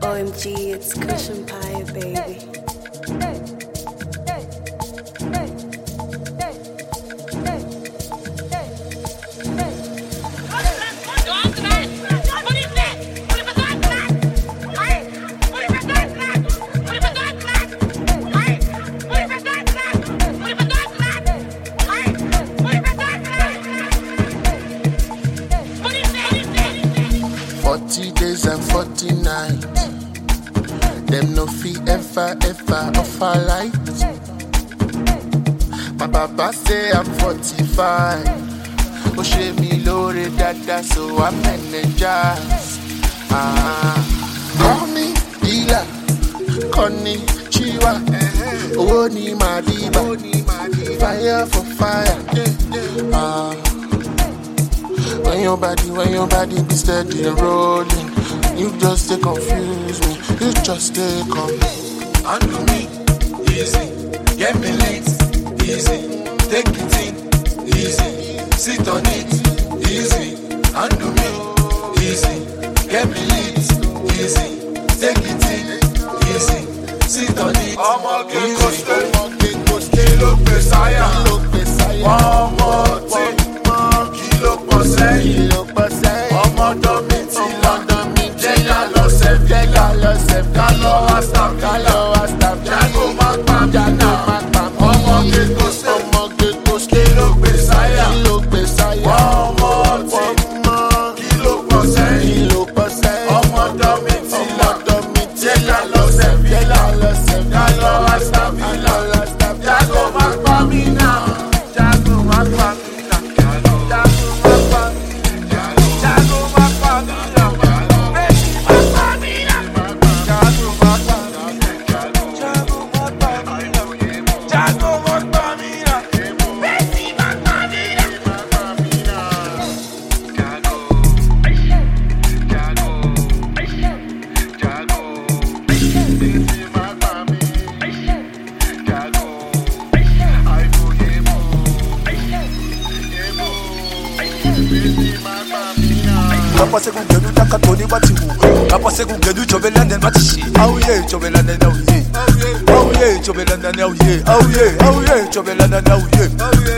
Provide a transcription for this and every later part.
OMG, it's Kush Empire, baby. Days and 40 nights. Them no fee ever offer light. My papa say I'm 45. Oh, she me loaded dada, so I'm energized. Call me dealer, Connie Chiwa. Oh, ni Madiba, fire for fire. When your body be steady and rolling, you just stay confuse me, you just stay calm. Handle me, easy, get me lit, easy, take it in, easy, sit on it, easy, handle me, easy, get me lit, easy, take it in, easy, sit on it, easy, kilo pesaya, one more thing, kilo pasay, ọmọdé mi ti London mi jẹ́ ká lọ sẹ́f, ká lọ Astap, jago má pam, ọmọge tó ṣe, kilo pesaya, one more thing, kilo pasay, ọmọdé mi ti London mi jẹ́ ká lọ sẹ́f, ká lọ Astap, jago má pam mi náà, jago má pam mi. Kapase kungenu nakatoni batihu Kapase kungenu jobelande matishi Auye jobelande na uye Auye jobelande na uye Auye jobelande na uye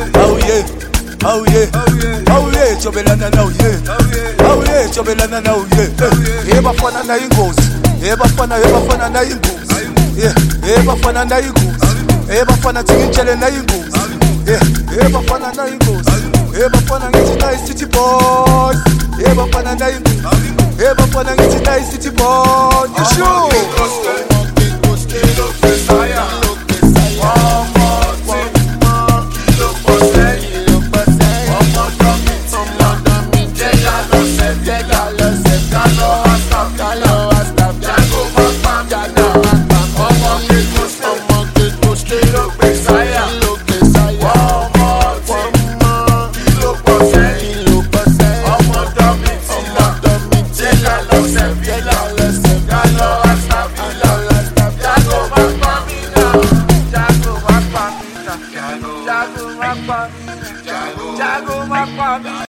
Auye jobelande na uye Auye jobelande na uye Eba fana na ingozi Eba fana na ingozi Eba fana na ingozi Eba fana tingichele na ingozi Eba fana na ingozi Eba fana ngiti na city boys Eba fana na ingozi Eba fana ngiti na city boys You sure? Kilo pesaya one more thing Kilo pasay ọmọdé mi ti London mi jẹ́ ká lọ sẹ́f, ká lọ Astap, jago má pam, ọmọge tó ṣe, kilo pesaya one more thing Kilo pasay ọmọdé mi ti London mi jẹ́ ká lọ sẹ́f, ká lọ Astap, jago má pam mi náà, jago má pam mi náà.